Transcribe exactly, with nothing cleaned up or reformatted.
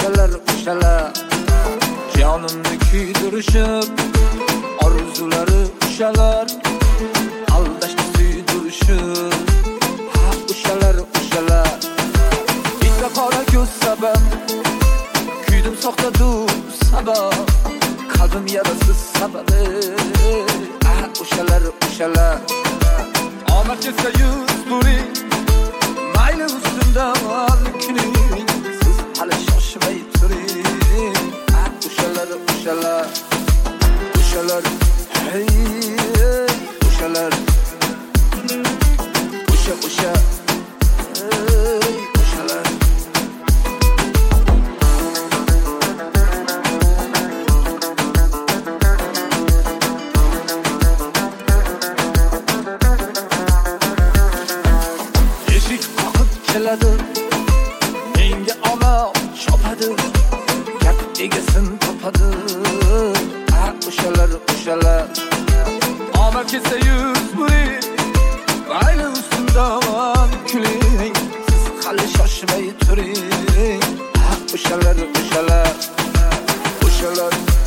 o'shalar o'shalar jonimni kuydirishib orzulari o'shalar aldashni suydirishib ha o'shalar o'shalar bitta qora ko'z sabab kuydim soxta do'st sabab qalbim yarasi sababi ha o'shalar o'shalar omad kelsa yuz buring mayli ustimdan kuning siz hali shoshmay turing ha o'shalar o'shalar o'shalar hey o'shalar o'sha o'sha hey o'shalar eshik qoqib keladi menga omad chopadi gap egasin topadi ha o'shalar o'shalar omad kelsa yuz buring mayli ustimdan kuling siz hali shoshmay turing ha o'shalar o'shalar o'shalar